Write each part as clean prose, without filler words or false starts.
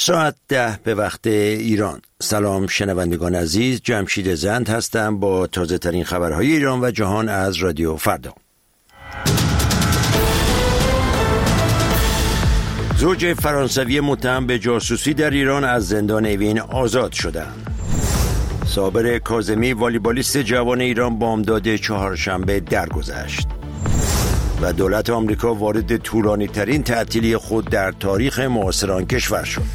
ساعت 10 به وقت ایران. سلام شنوندگان عزیز، جمشید زند هستم با تازه ترین خبرهای ایران و جهان از رادیو فردا. زوج فرانسوی متهم به جاسوسی در ایران از زندان اوین آزاد شدند. صابر کاظمی والیبالیست جوان ایران بامداد چهارشنبه درگذشت. و دولت آمریکا وارد طولانی ترین تعطیلی خود در تاریخ معاصر آن کشور شد.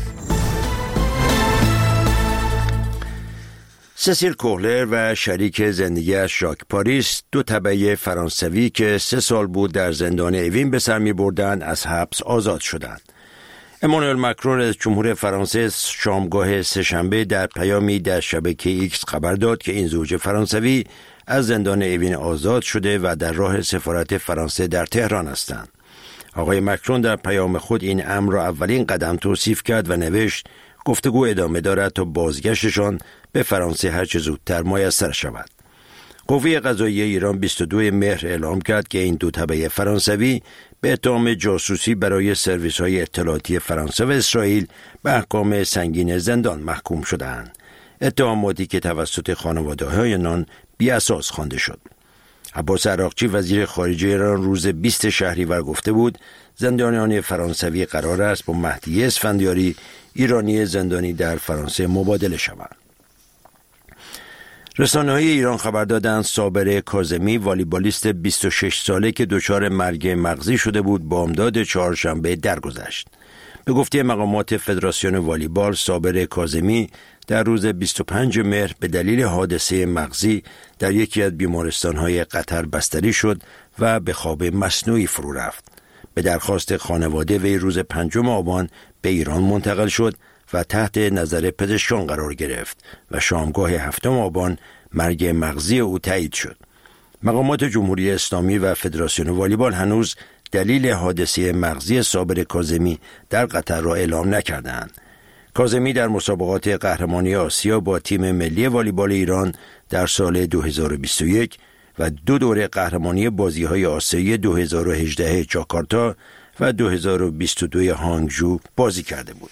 سسیل کوهلر و شریک زندگیش ژاک پاریس، دو تبعی فرانسوی که 3 سال بود در زندان اوین به سر می بردند، از حبس آزاد شدند. امانوئل مکرون رئیس جمهور فرانسه شامگاه سه‌شنبه در پیامی در شبکه ایکس خبر داد که این زوج فرانسوی از زندان اوین آزاد شده و در راه سفارت فرانسه در تهران هستند. آقای مکرون در پیام خود این امر را اولین قدم توصیف کرد و نوشت گفتگو ادامه دارد تا بازگشتشان به فرانسه هر چه زودتر میسر شود. قوه قضاییه ایران 22 مهر اعلام کرد که این دو تبع فرانسوی به اتهام جاسوسی برای سرویس‌های اطلاعاتی فرانسه و اسرائیل به احکام سنگین زندان محکوم شدند. اتهاماتی که توسط خانواده‌های آنان بی‌اساس خوانده شد. عباس عراقچی وزیر خارجه ایران روز 20 شهریور گفته بود زندانیان فرانسوی قرار است با مهدی اسفندیاری ایرانی زندانی در فرانسه مبادله شوند. رسانه‌های ایران خبر دادند صابر کاظمی والیبالیست 26 ساله که دچار مرگ مغزی شده بود بامداد چهارشنبه درگذشت. به گفته مقامات فدراسیون والیبال، صابر کاظمی در روز 25 مهر به دلیل حادثه مغزی در یکی از بیمارستان‌های قطر بستری شد و به خواب مصنوعی فرو رفت. به درخواست خانواده وی روز 5 آبان به ایران منتقل شد و تحت نظر پزشکان قرار گرفت و شامگاه 7 آبان مرگ مغزی او تایید شد. مقامات جمهوری اسلامی و فدراسیون والیبال هنوز دلیل حادثه مغزی صابر کاظمی در قطر را اعلام نکردند. کاظمی در مسابقات قهرمانی آسیا با تیم ملی والیبال ایران در سال 2021 و 2 دوره قهرمانی بازی‌های آسیایی 2018 جاکارتا و 2022 هانگجو بازی کرده بود.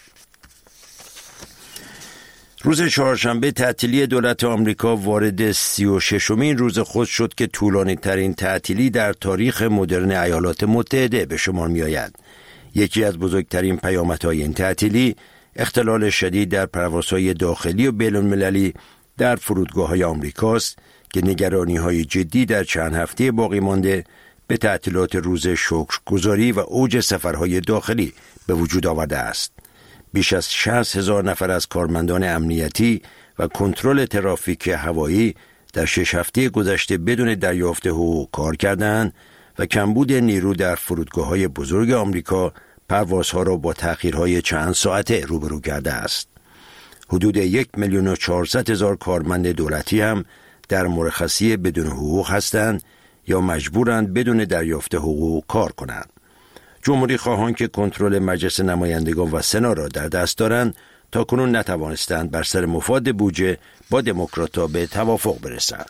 روز چهارشنبه تعطیلی دولت آمریکا وارد 36مین روز خود شد که طولانی ترین تعطیلی در تاریخ مدرن ایالات متحده به شمار می آید. یکی از بزرگترین پیامدهای این تعطیلی اختلال شدید در پروازهای داخلی و بین‌المللی در فرودگاه‌های آمریکاست که نگرانی‌های جدی در چند هفته باقی مانده به تعطیلات روز شکرگزاری و اوج سفرهای داخلی به وجود آورده است. بیش از 60,000 نفر از کارمندان امنیتی و کنترل ترافیک هوایی در 6 هفته گذشته بدون دریافت حقوق کار کردند و کمبود نیرو در فرودگاه‌های بزرگ آمریکا پروازها را با تأخیرهای چند ساعته روبرو کرده است. حدود 1,400,000 کارمند دولتی هم در مرخصی بدون حقوق هستند یا مجبورند بدون دریافت حقوق کار کنند. جمهوری خواهان که کنترل مجلس نمایندگان و سنا را در دست دارند تاکنون نتوانستند بر سر مفاد بودجه با دموکرات‌ها به توافق برسند.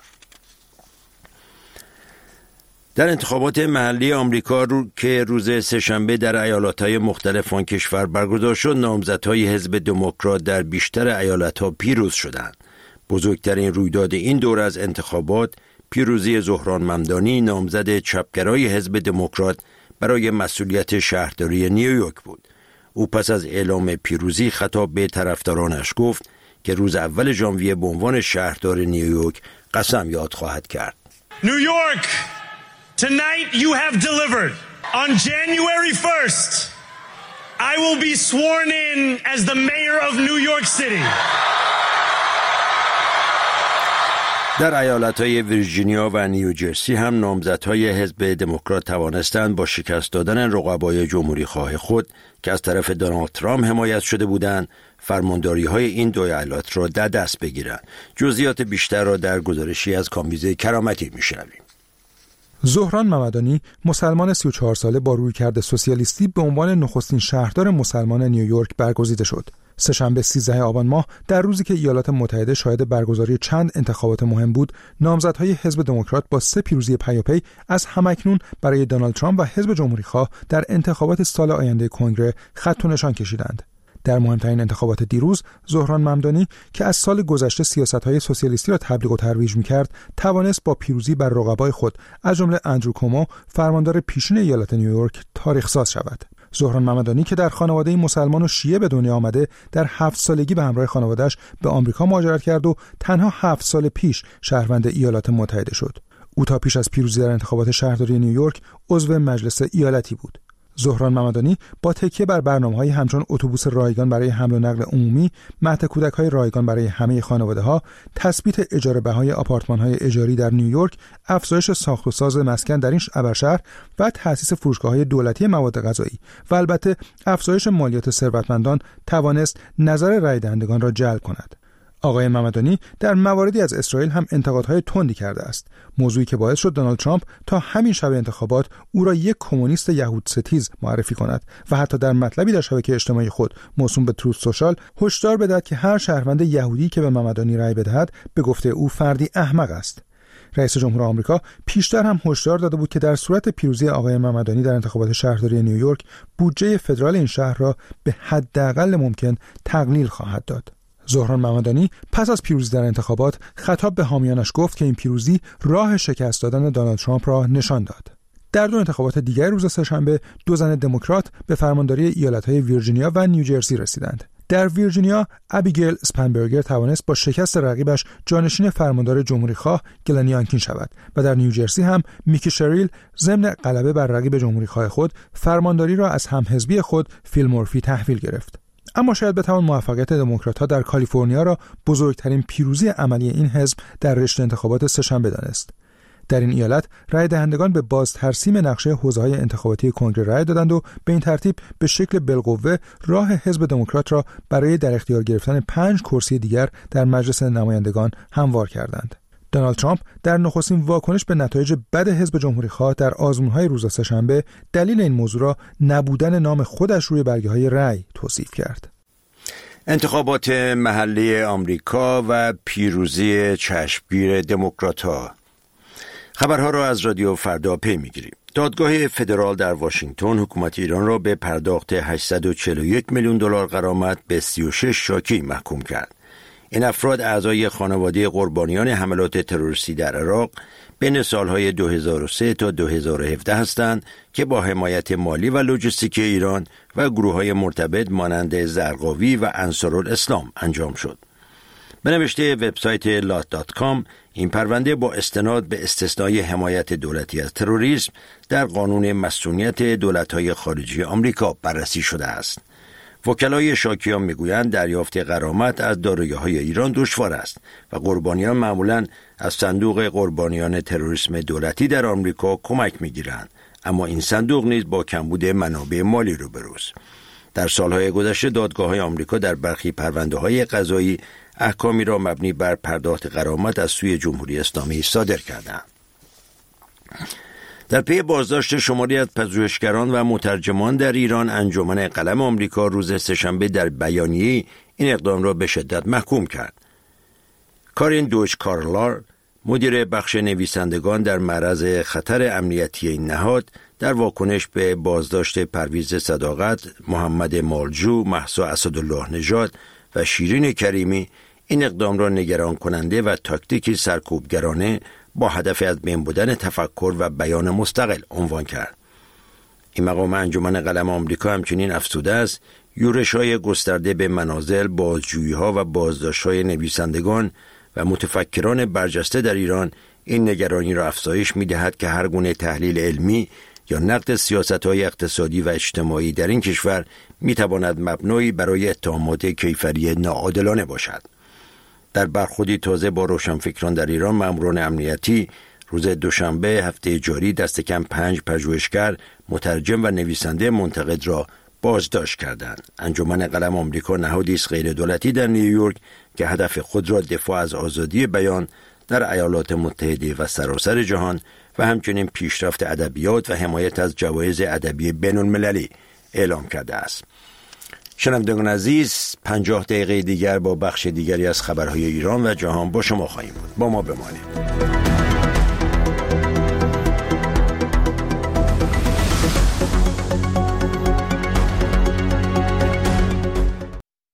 در انتخابات محلی آمریکا که روز سه‌شنبه در ایالت‌های مختلف آن کشور برگزار شد، نامزدهای حزب دموکرات در بیشتر ایالت‌ها پیروز شدند. بزرگترین رویداد این دور از انتخابات پیروزی زهران ممدانی، نامزد چپگرای حزب دموکرات برای مسئولیت شهرداری نیویورک بود. او پس از اعلام پیروزی خطاب به طرفدارانش گفت که روز اول ژانویه به عنوان شهردار نیویورک قسم یاد خواهد کرد. نیویورک Tonight you have delivered. On January 1st, I will be sworn in as the mayor of New York City. در ایالت‌های ویرجینیا و نیوجرسی هم نامزدهای حزب دموکرات توانستند با شکست دادن رقبای جمهوری خواه خود که از طرف دونالد ترامپ حمایت شده بودند، فرمانداری‌های این دو ایالت را در دست بگیرند. جزئیات بیشتر را در گزارشی از کامبیز کرامتی می‌شنویم. زهران ممدانی، مسلمان 34 ساله با رویکرد سوسیالیستی، به عنوان نخستین شهردار مسلمان نیویورک برگزیده شد. سه‌شنبه 13 آبان ماه، در روزی که ایالات متحده شاهد برگزاری چند انتخابات مهم بود، نامزدهای حزب دموکرات با 3 پیروزی پیاپی از همکنون برای دونالد ترامپ و حزب جمهوری‌خواه در انتخابات سال آینده کنگره خط و نشان کشیدند. در مهمترین انتخابات دیروز، زهران ممدانی که از سال گذشته سیاست‌های سوسیالیستی را تبلیغ و ترویج می‌کرد، توانست با پیروزی بر رقبای خود از جمله اندرو کومو، فرماندار پیشین ایالت نیویورک، تاریخ ساز شود. زهران ممدانی که در خانواده مسلمان و شیعه به دنیا آمده، در 7 سالگی به همراه خانواده‌اش به آمریکا مهاجرت کرد و تنها 7 سال پیش شهروند ایالات متحده شد. او تا پیش از پیروزی در انتخابات شهرداری نیویورک عضو مجلس ایالتی بود. زهران ممدانی با تکیه بر برنامه‌های همچون اتوبوس رایگان برای حمل و نقل عمومی، مهد کودک‌های رایگان برای همه خانواده‌ها، تثبیت اجاره بهای آپارتمان‌های اجاری در نیویورک، افزایش ساخت و ساز مسکن در این ابرشهر و تأسیس فروشگاه‌های دولتی مواد غذایی و البته افزایش مالیات ثروتمندان توانست نظر رای دهندگان را جلب کند. آقای ممدانی در مواردی از اسرائیل هم انتقادهای تندی کرده است، موضوعی که باعث شد دونالد ترامپ تا همین شب انتخابات او را یک کمونیست یهودستیز معرفی کند و حتی در مطلبی در شبکه اجتماعی خود موسوم به تروث سوشال هشدار بدهد که هر شهروند یهودی که به ممدانی رأی بدهد به گفته او فردی احمق است. رئیس جمهور آمریکا پیشتر هم هشدار داده بود که در صورت پیروزی آقای ممدانی در انتخابات شهرداری نیویورک، بودجه فدرال این شهر را به حداقل ممکن تقلیل خواهد داد. زهران ممدانی پس از پیروزی در انتخابات خطاب به حامیانش گفت که این پیروزی راه شکست دادن دونالد ترامپ را نشان داد. در 2 انتخابات دیگر روز سه‌شنبه 2 زن دموکرات به فرمانداری ایالت‌های ویرجینیا و نیوجرسی رسیدند. در ویرجینیا، ابیگیل اسپنبرگر توانست با شکست رقیبش جانشین فرماندار جمهوری‌خواه گلن یانکین شود و در نیوجرسی هم میکی شریل ضمن غلبه بر رقیب جمهوری‌خواه خود فرمانداری را از همحزبی خود فیل مورفی تحویل گرفت. اما شاید بتوان موفقیت دموکرات‌ها در کالیفرنیا را بزرگترین پیروزی عملی این حزب در رشته انتخابات سه‌شنبه دانست. در این ایالت رای دهندگان به باز ترسیم نقشه حوزه‌های انتخاباتی کنگره رای دادند و به این ترتیب به شکل بالقوه راه حزب دموکرات را برای در اختیار گرفتن 5 کرسی دیگر در مجلس نمایندگان هموار کردند. دونالد ترامپ در نخستین واکنش به نتایج بد حزب جمهوری‌خواه در آزمون‌های روز سه‌شنبه دلیل این موضوع را نبودن نام خودش روی برگه‌های رأی توصیف کرد. انتخابات محلی آمریکا و پیروزی چشمگیر دموکرات‌ها. خبرها را از رادیو فردا پی می‌گیریم. دادگاه فدرال در واشنگتن حکومت ایران را به پرداخت 841 میلیون دلار غرامت به 36 شاکی محکوم کرد. این افراد اعضای خانواده قربانیان حملات تروریستی در عراق بین سالهای 2003 تا 2017 هستند که با حمایت مالی و لوجستیکی ایران و گروه‌های مرتبط مانند زرقاوی و انصارالاسلام انجام شد. به نوشته وبسایت lot.com این پرونده با استناد به استثنای حمایت دولتی از تروریسم در قانون مسئولیت دولت‌های خارجی آمریکا بررسی شده است. وکلای شاکیان میگویند دریافت غرامت از دارایی‌های ایران دشوار است و قربانیان معمولاً از صندوق قربانیان تروریسم دولتی در آمریکا کمک میگیرند، اما این صندوق نیز با کمبود منابع مالی روبروست. در سالهای گذشته دادگاه‌های آمریکا در برخی پرونده‌های قضایی احکامی را مبنی بر پرداخت غرامت از سوی جمهوری اسلامی صادر کردند. در پی بازداشت شماری از پژوهشگران و مترجمان در ایران، انجمن قلم آمریکا روز سه‌شنبه در بیانیه این اقدام را به شدت محکوم کرد. کارین دوچ کارلار، مدیر بخش نویسندگان در معرض خطر امنیتی این نهاد، در واکنش به بازداشت پرویز صداقت، محمد مالجو، مهسا اسدالله نژاد و شیرین کریمی این اقدام را نگران کننده و تاکتیکی سرکوبگرانه با هدف از بین بردن تفکر و بیان مستقل عنوان کرد. این مقام انجمن قلم آمریکا همچنین افزوده است یورش‌های گسترده به منازل، بازجویی‌ها و بازداشت‌های نویسندگان و متفکران برجسته در ایران این نگرانی را افزایش می‌دهد که هر گونه تحلیل علمی یا نقد سیاست‌های اقتصادی و اجتماعی در این کشور می‌تواند مبنایی برای اتهامات کیفری ناعادلانه باشد. در برخوردی تازه با روشنفکران در ایران، ماموران امنیتی روز دوشنبه هفته جاری دست کم 5 پژوهشگر، مترجم و نویسنده منتقد را بازداشت کردند. انجمن قلم آمریکا نهادی است غیر دولتی در نیویورک که هدف خود را دفاع از آزادی بیان در ایالات متحده و سراسر جهان و همچنین پیشرفت ادبیات و حمایت از جوایز ادبی بین‌المللی اعلام کرده است. شنوندگان عزیز، 50 دقیقه دیگر با بخش دیگری از خبرهای ایران و جهان با شما خواهیم بود. با ما بمانید.